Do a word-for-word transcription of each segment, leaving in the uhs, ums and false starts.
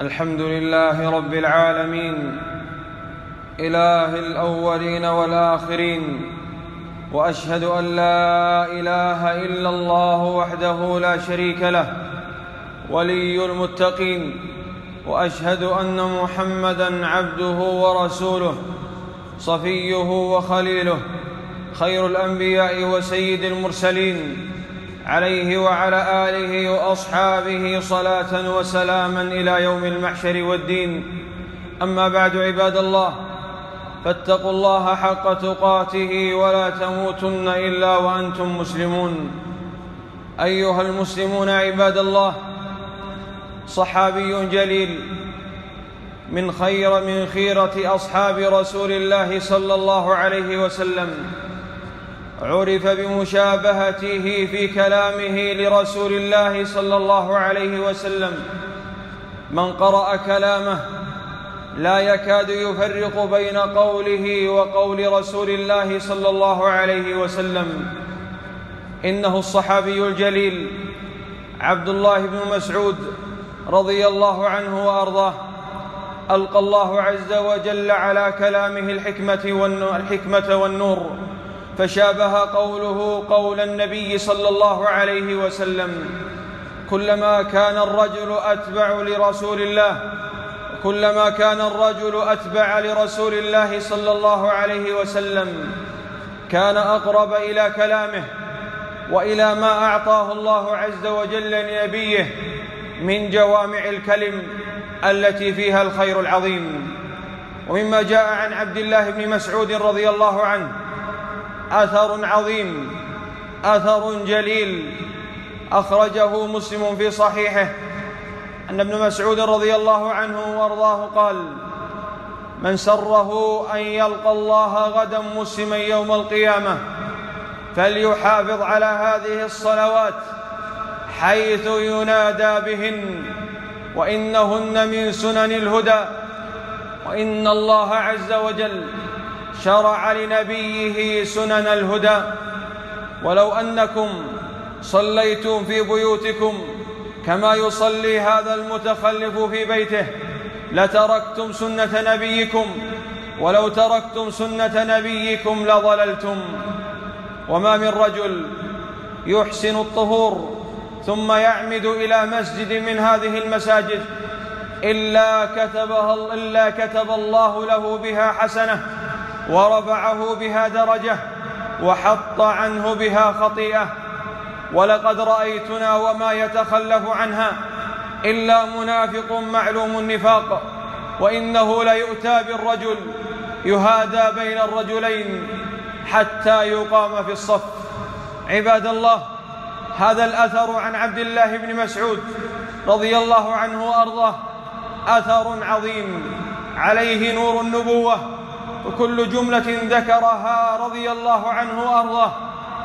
الحمد لله رب العالمين، إله الأولين والآخرين، وأشهد أن لا إله إلا الله وحده لا شريك له ولي المتقين، وأشهد أن محمدًا عبده ورسوله صفيه وخليله، خير الأنبياء وسيد المرسلين، عليه وعلى آله وأصحابه صلاة وسلاما إلى يوم المحشر والدين. أما بعد، عباد الله، فاتقوا الله حق تقاته ولا تموتن إلا وأنتم مسلمون. أيها المسلمون عباد الله، صحابي جليل من خير من خيرة أصحاب رسول الله صلى الله عليه وسلم، عرف بمشابهته في كلامه لرسول الله صلى الله عليه وسلم. من قرأ كلامه لا يكاد يفرق بين قوله وقول رسول الله صلى الله عليه وسلم. إنه الصحابي الجليل عبد الله بن مسعود رضي الله عنه وأرضاه. ألقى الله عز وجل على كلامه الحكمة والنور، فشابه قوله قول النبي صلى الله عليه وسلم. كلما كان الرجل أتبع لرسول الله كلما كان الرجل أتبع لرسول الله صلى الله عليه وسلم كان أقرب إلى كلامه وإلى ما أعطاه الله عز وجل لنبيه من جوامع الكلم التي فيها الخير العظيم. ومما جاء عن عبد الله بن مسعود رضي الله عنه أثر عظيم، أثر جليل أخرجه مسلم في صحيحه، أن ابن مسعود رضي الله عنه وارضاه قال: من سره أن يلقى الله غدا مسلما يوم القيامة فليحافظ على هذه الصلوات حيث ينادى بهن، وإنهن من سنن الهدى، وإن الله عز وجل شرع لنبيه سنن الهدى. ولو أنكم صليتم في بيوتكم كما يصلي هذا المتخلف في بيته لتركتم سنة نبيكم، ولو تركتم سنة نبيكم لضللتم. وما من رجل يحسن الطهور ثم يعمد إلى مسجد من هذه المساجد إلا كتبها إلا كتب الله له بها حسنة، ورفعه بها درجة، وحط عنه بها خطيئة. ولقد رأيتنا وما يتخلف عنها إلا منافق معلوم النفاق، وإنه ليؤتى بالرجل يهادى بين الرجلين حتى يقام في الصف. عباد الله، هذا الأثر عن عبد الله بن مسعود رضي الله عنه وأرضاه أثر عظيم عليه نور النبوة، وكل جملة ذكرها رضي الله عنه وأرضاه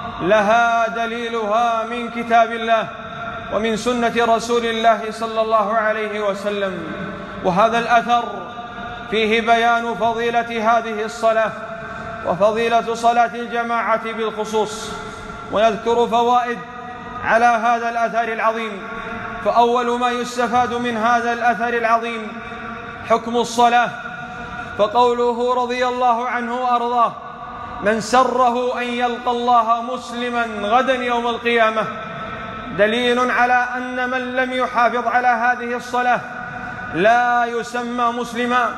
لها دليلها من كتاب الله ومن سنة رسول الله صلى الله عليه وسلم. وهذا الأثر فيه بيان فضيلة هذه الصلاة وفضيلة صلاة الجماعة بالخصوص، ونذكر فوائد على هذا الأثر العظيم. فأول ما يستفاد من هذا الأثر العظيم حكم الصلاة، فقوله رضي الله عنه وأرضاه: من سره أن يلقى الله مسلما غدا يوم القيامة، دليل على أن من لم يحافظ على هذه الصلاة لا يسمى مسلما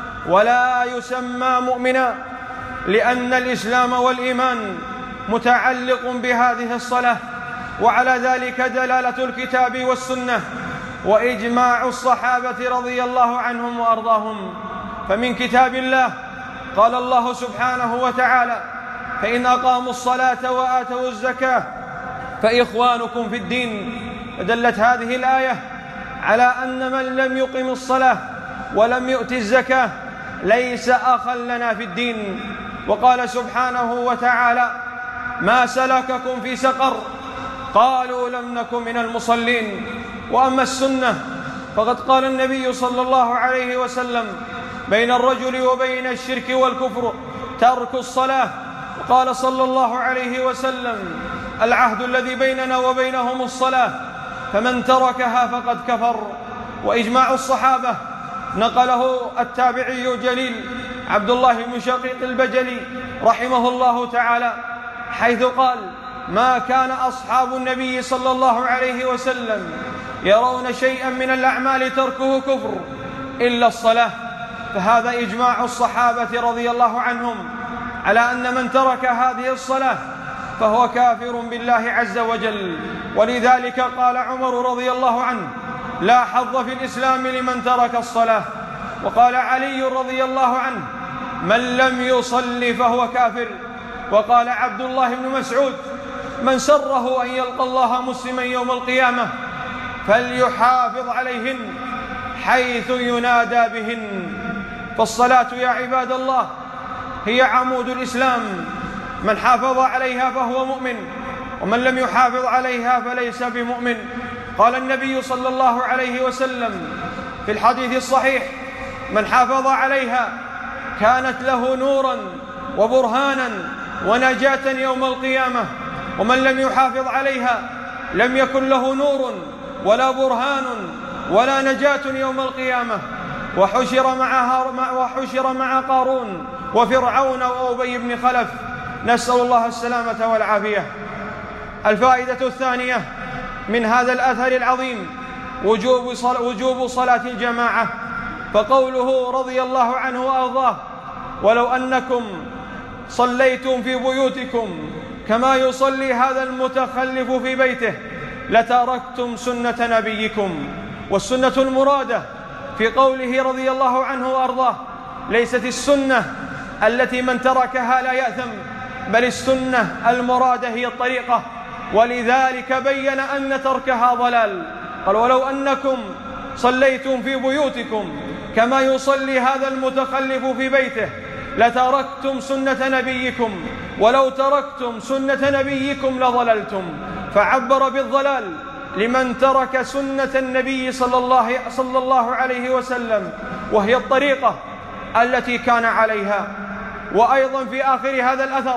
ولا يسمى مؤمنا، لأن الإسلام والإيمان متعلق بهذه الصلاة، وعلى ذلك دلالة الكتاب والسنة وإجماع الصحابة رضي الله عنهم وأرضاهم. فمن كتاب الله قال الله سبحانه وتعالى: فإن أقاموا الصلاة وآتوا الزكاة فإخوانكم في الدين. فدلت هذه الآية على أن من لم يقم الصلاة ولم يؤت الزكاة ليس أخا لنا في الدين. وقال سبحانه وتعالى: ما سلككم في سقر؟ قالوا لم نكن من المصلين. وأما السنة فقد قال النبي صلى الله عليه وسلم: بين الرجل وبين الشرك والكفر ترك الصلاة. وقال صلى الله عليه وسلم: العهد الذي بيننا وبينهم الصلاة، فمن تركها فقد كفر. وإجماع الصحابة نقله التابعي الجليل عبد الله بن شقيق البجلي رحمه الله تعالى، حيث قال: ما كان أصحاب النبي صلى الله عليه وسلم يرون شيئا من الأعمال تركه كفر إلا الصلاة. فهذا إجماع الصحابة رضي الله عنهم على أن من ترك هذه الصلاة فهو كافر بالله عز وجل. ولذلك قال عمر رضي الله عنه: لا حظ في الإسلام لمن ترك الصلاة. وقال علي رضي الله عنه: من لم يصل فهو كافر. وقال عبد الله بن مسعود: من سره أن يلقى الله مسلما يوم القيامة فليحافظ عليهن حيث ينادى بهن. فالصلاة يا عباد الله هي عمود الإسلام، من حافظ عليها فهو مؤمن، ومن لم يحافظ عليها فليس بمؤمن. قال النبي صلى الله عليه وسلم في الحديث الصحيح: من حافظ عليها كانت له نورا وبرهانا ونجاة يوم القيامة، ومن لم يحافظ عليها لم يكن له نور ولا برهان ولا نجاة يوم القيامة. وحشر مع, وحشر مع قارون وفرعون وأبي بن خلف، نسأل الله السلامة والعافية. الفائدة الثانية من هذا الأثر العظيم وجوب, صل... وجوب صلاة الجماعة. فقوله رضي الله عنه وأرضاه: ولو أنكم صليتم في بيوتكم كما يصلي هذا المتخلف في بيته لتركتم سنة نبيكم. والسنة المرادة في قوله رضي الله عنه وأرضاه ليست السنة التي من تركها لا يأثم، بل السنة المرادة هي الطريقة. ولذلك بين أن تركها ضلال. قال: ولو أنكم صليتم في بيوتكم كما يصلي هذا المتخلف في بيته لتركتم سنة نبيكم، ولو تركتم سنة نبيكم لضللتم. فعبر بالضلال لمن ترك سنة النبي صلى الله, صلى الله عليه وسلم، وهي الطريقة التي كان عليها. وأيضا في آخر هذا الأثر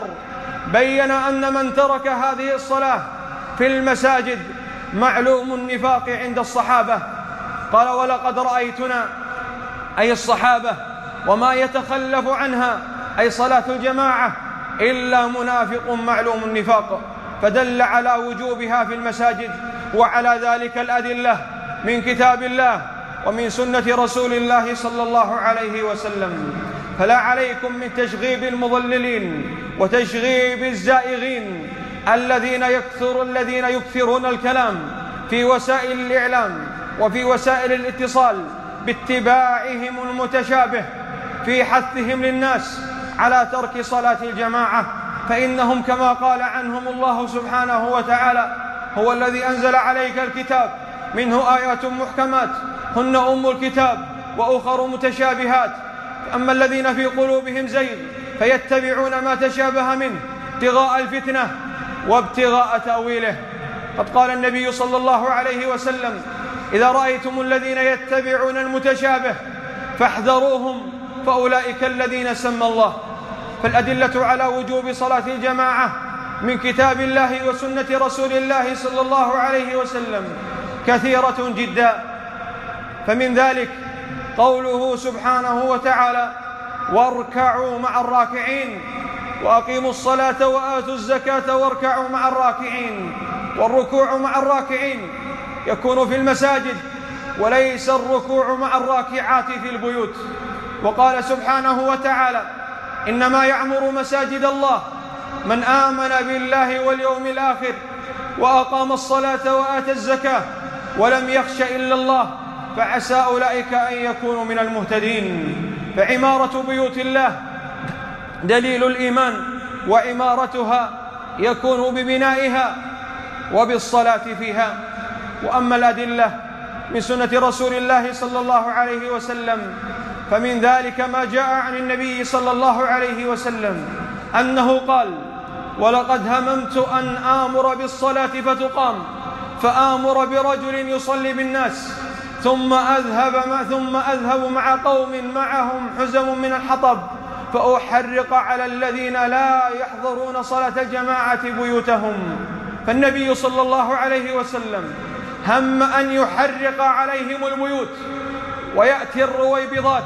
بين أن من ترك هذه الصلاة في المساجد معلوم النفاق عند الصحابة. قال: ولقد رأيتنا، أي الصحابة، وما يتخلف عنها أي صلاة الجماعة إلا منافق معلوم النفاق. فدل على وجوبها في المساجد، وعلى ذلك الأدلة من كتاب الله ومن سنة رسول الله صلى الله عليه وسلم. فلا عليكم من تشغيب المضللين وتشغيب الزائغين الذين يكثر الذين يكثرون الكلام في وسائل الإعلام وفي وسائل الاتصال باتباعهم المتشابه في حثهم للناس على ترك صلاة الجماعة. فإنهم كما قال عنهم الله سبحانه وتعالى: هو الذي أنزل عليك الكتاب منه آيات محكمات هن أم الكتاب وأخر متشابهات، أما الذين في قلوبهم زيغ فيتبعون ما تشابه منه ابتغاء الفتنة وابتغاء تأويله. قد قال النبي صلى الله عليه وسلم: إذا رأيتم الذين يتبعون المتشابه فاحذروهم فأولئك الذين سمى الله. فالأدلة على وجوب صلاة الجماعة من كتاب الله وسنة رسول الله صلى الله عليه وسلم كثيرة جدا. فمن ذلك قوله سبحانه وتعالى: واركعوا مع الراكعين وأقيموا الصلاة وآتوا الزكاة واركعوا مع الراكعين. والركوع مع الراكعين يكون في المساجد، وليس الركوع مع الراكعات في البيوت. وقال سبحانه وتعالى: إنما يعمر مساجد الله من آمن بالله واليوم الآخر وأقام الصلاة وآتى الزكاة ولم يخش إلا الله فعسى أولئك أن يكونوا من المهتدين. فعمارة بيوت الله دليل الإيمان، وعمارتها يكون ببنائها وبالصلاة فيها. وأما الأدلة من سنة رسول الله صلى الله عليه وسلم فمن ذلك ما جاء عن النبي صلى الله عليه وسلم أنه قال: ولقد هممت أن آمر بالصلاة فتقام فآمر برجل يصلي بالناس ثم أذهب مع, ثم أذهب مع قوم معهم حزم من الحطب فأحرق على الذين لا يحضرون صلاة الجماعة بيوتهم. فالنبي صلى الله عليه وسلم هم أن يحرق عليهم البيوت ويأتي الرويبضات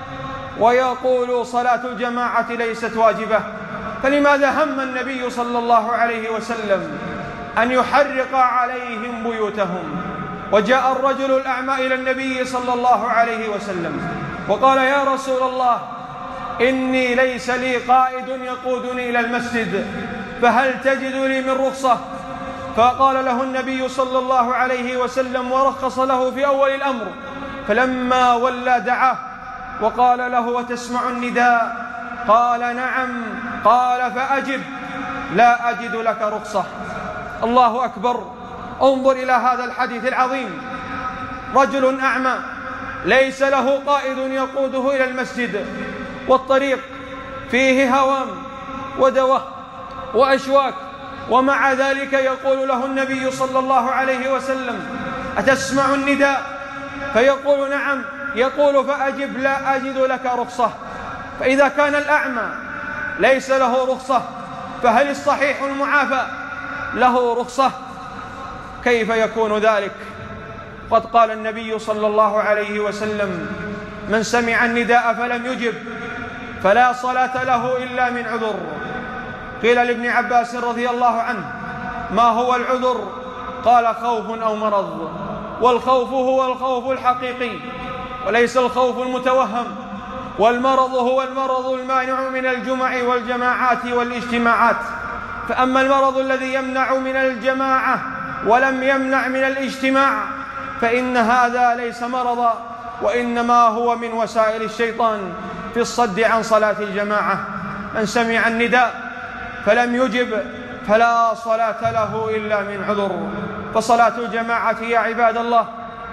ويقول صلاة الجماعة ليست واجبة. فلماذا هم النبي صلى الله عليه وسلم أن يحرق عليهم بيوتهم؟ وجاء الرجل الأعمى إلى النبي صلى الله عليه وسلم وقال: يا رسول الله، إني ليس لي قائد يقودني إلى المسجد، فهل تجد لي من رخصة؟ فقال له النبي صلى الله عليه وسلم ورخص له في أول الأمر، فلما ولى دعاه وقال له: وتسمع النداء؟ قال: نعم. قال: فأجب، لا أجد لك رخصة. الله أكبر. انظر إلى هذا الحديث العظيم، رجل أعمى ليس له قائد يقوده إلى المسجد، والطريق فيه هوام ودوة وأشواك، ومع ذلك يقول له النبي صلى الله عليه وسلم: أتسمع النداء؟ فيقول: نعم. يقول: فأجب، لا أجد لك رخصة. فإذا كان الأعمى ليس له رخصة، فهل الصحيح المعافى له رخصة؟ كيف يكون ذلك؟ قد قال النبي صلى الله عليه وسلم: من سمع النداء فلم يجب فلا صلاة له إلا من عذر. قيل لابن عباس رضي الله عنه: ما هو العذر؟ قال: خوف أو مرض. والخوف هو الخوف الحقيقي وليس الخوف المتوهم، والمرض هو المرض المانع من الجمع والجماعات والاجتماعات. فأما المرض الذي يمنع من الجماعة ولم يمنع من الاجتماع فإن هذا ليس مرضا، وإنما هو من وسائل الشيطان في الصد عن صلاة الجماعة. من سمع النداء فلم يجب فلا صلاة له إلا من عذر. فصلاة الجماعة يا عباد الله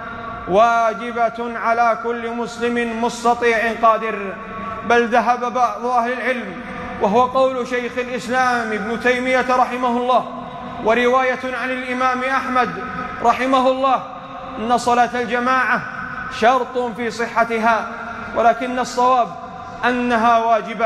واجبة على كل مسلم مستطيع قادر، بل ذهب بعض أهل العلم، وهو قول شيخ الإسلام ابن تيمية رحمه الله ورواية عن الإمام أحمد رحمه الله، أن صلاة الجماعة شرط في صحتها، ولكن الصواب أنها واجبة.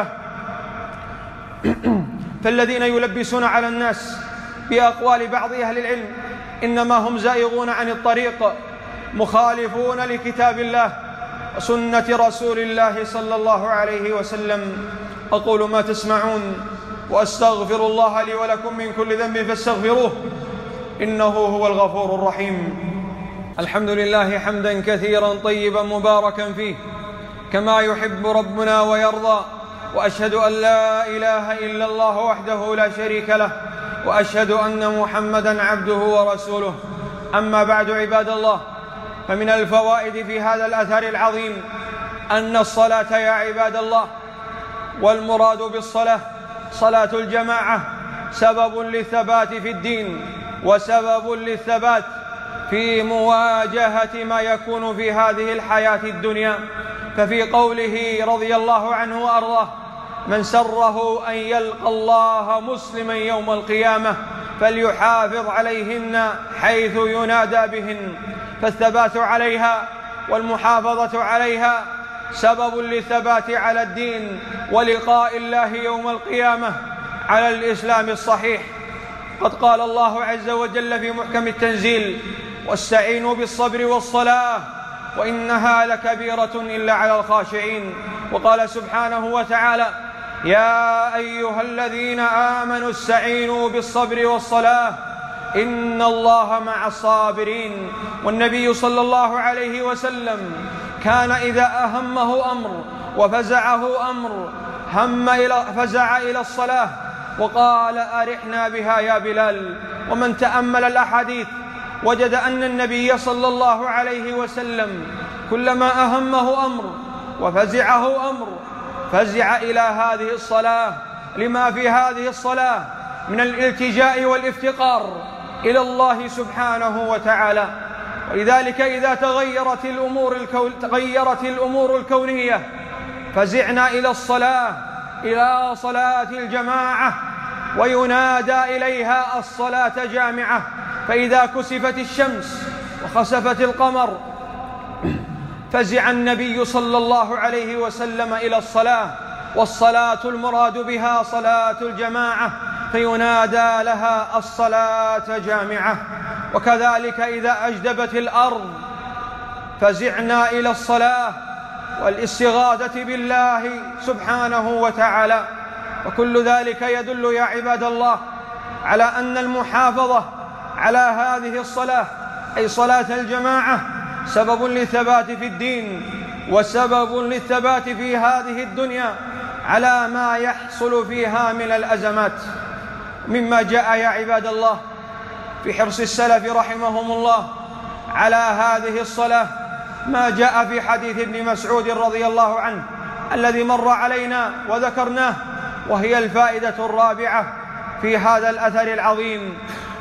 فالذين يلبسون على الناس بأقوال بعض أهل العلم إنما هم زائغون عن الطريق، مخالفون لكتاب الله وسنة رسول الله صلى الله عليه وسلم. أقول ما تسمعون وأستغفر الله لي ولكم من كل ذنب فاستغفروه إنه هو الغفور الرحيم. الحمد لله حمدا كثيرا طيبا مباركا فيه كما يحب ربنا ويرضى، وأشهد أن لا إله إلا الله وحده لا شريك له، وأشهد أن محمدا عبده ورسوله. أما بعد عباد الله، فمن الفوائد في هذا الأثر العظيم أن الصلاة يا عباد الله، والمراد بالصلاة صلاة الجماعة، سبب للثبات في الدين وسبب للثبات في مواجهة ما يكون في هذه الحياة الدنيا. ففي قوله رضي الله عنه وأرضاه: من سره أن يلقى الله مسلما يوم القيامة فليحافظ عليهن حيث ينادى بهن. فالثبات عليها والمحافظة عليها سبب للثبات على الدين ولقاء الله يوم القيامة على الإسلام الصحيح. قد قال الله عز وجل في محكم التنزيل: واستعينوا بالصبر والصلاة وإنها لكبيرة إلا على الخاشعين. وقال سبحانه وتعالى: يا أيها الذين آمنوا استعينوا بالصبر والصلاة إن الله مع الصابرين. والنبي صلى الله عليه وسلم كان إذا أهمه أمر وفزعه أمر هم إلى فزع إلى الصلاة وقال: أرحنا بها يا بلال. ومن تأمل الأحاديث وجد أن النبي صلى الله عليه وسلم كلما أهمه أمر وفزعه أمر فزع إلى هذه الصلاة، لما في هذه الصلاة من الالتجاء والافتقار إلى الله سبحانه وتعالى. ولذلك إذا تغيرت الأمور, الكون تغيرت الأمور الكونية فزعنا إلى الصلاة، إلى صلاة الجماعة، وينادى إليها الصلاة جامعة. فإذا كسفت الشمس وخسفت القمر فزع النبي صلى الله عليه وسلم إلى الصلاة، والصلاة المراد بها صلاة الجماعة، فينادى لها الصلاة جامعة. وكذلك إذا أجدبت الأرض فزعنا إلى الصلاة والاستغاثة بالله سبحانه وتعالى. وكل ذلك يدل يا عباد الله على أن المحافظة على هذه الصلاة أي صلاة الجماعة سبب للثبات في الدين وسبب للثبات في هذه الدنيا على ما يحصل فيها من الأزمات. مما جاء يا عباد الله في حرص السلف رحمهم الله على هذه الصلاة ما جاء في حديث ابن مسعود رضي الله عنه الذي مر علينا وذكرناه، وهي الفائدة الرابعة في هذا الأثر العظيم،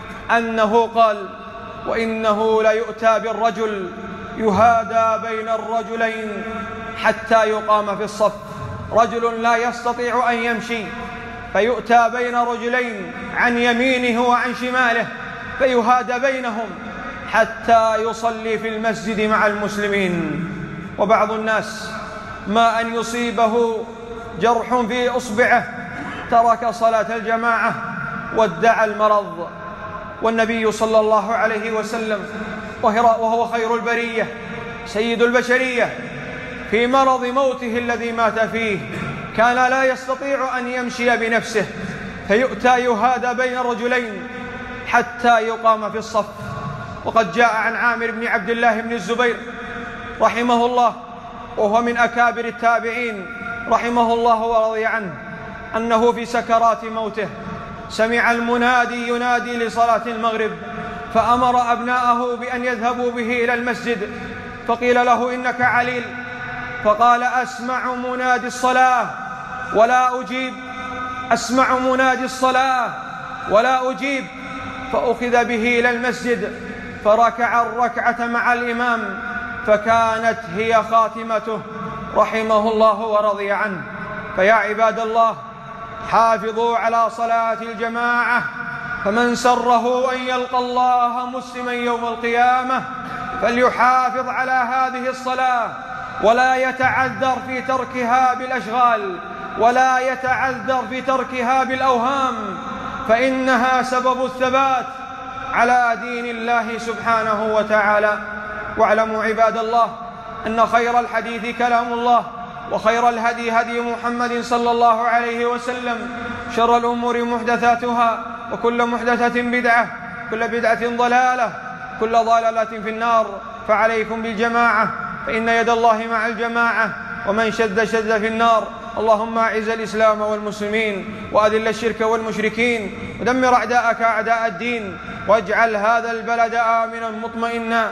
أنه قال: وإنه ليؤتى بالرجل يهادى بين الرجلين حتى يقام في الصف. رجل لا يستطيع أن يمشي فيؤتى بين رجلين عن يمينه وعن شماله فيهادى بينهم حتى يصلي في المسجد مع المسلمين. وبعض الناس ما أن يصيبه جرح في إصبعه ترك صلاة الجماعة وادعى المرض، والنبي صلى الله عليه وسلم وهو خير البرية سيد البشرية في مرض موته الذي مات فيه كان لا يستطيع أن يمشي بنفسه فيؤتى يهادى بين الرجلين حتى يقام في الصف. وقد جاء عن عامر بن عبد الله بن الزبير رحمه الله وهو من أكابر التابعين رحمه الله ورضي عنه أنه في سكرات موته سمع المنادي ينادي لصلاة المغرب فأمر أبناءه بأن يذهبوا به إلى المسجد، فقيل له: إنك عليل. فقال: أسمع منادي الصلاة ولا أجيب، أسمع منادي الصلاة ولا أجيب. فأخذ به إلى المسجد فركع الركعة مع الإمام فكانت هي خاتمته رحمه الله ورضي عنه. فيا عباد الله، حافظوا على صلاة الجماعة، فمن سره أن يلقى الله مسلما يوم القيامة فليحافظ على هذه الصلاة ولا يتعذر في تركها بالأشغال ولا يتعذر في تركها بالأوهام، فإنها سبب الثبات على دين الله سبحانه وتعالى. واعلموا عباد الله أن خير الحديث كلام الله، وخير الهدي هدي محمد صلى الله عليه وسلم، شر الأمور محدثاتها، وكل محدثة بدعة، كل بدعة ضلالة، كل ضلالة في النار. فعليكم بالجماعة فإن يد الله مع الجماعة، ومن شد شد في النار. اللهم أعز الإسلام والمسلمين وأذل الشرك والمشركين ودمر أعداءك أعداء الدين، واجعل هذا البلد آمنا مطمئنا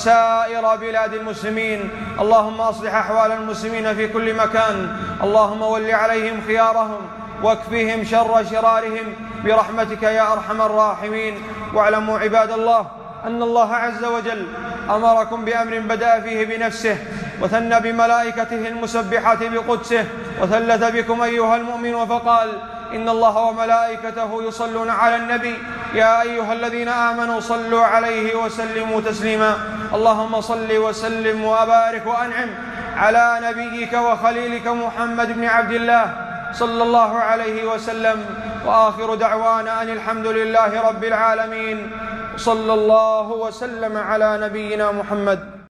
وسائر بلاد المسلمين. اللهم أصلح أحوال المسلمين في كل مكان، اللهم ول عليهم خيارهم واكفهم شر شرارهم برحمتك يا أرحم الراحمين. واعلموا عباد الله أن الله عز وجل أمركم بأمر بدأ فيه بنفسه وثنى بملائكته المسبحات بقدسه وثلث بكم أيها المؤمنون فقال: إن الله وملائكته يصلون على النبي يا أيها الذين آمنوا صلوا عليه وسلموا تسليما. اللهم صل وسلم وبارك وأنعم على نبيك وخليلك محمد بن عبد الله صلى الله عليه وسلم. وآخر دعوانا أن الحمد لله رب العالمين، صلى الله وسلم على نبينا محمد.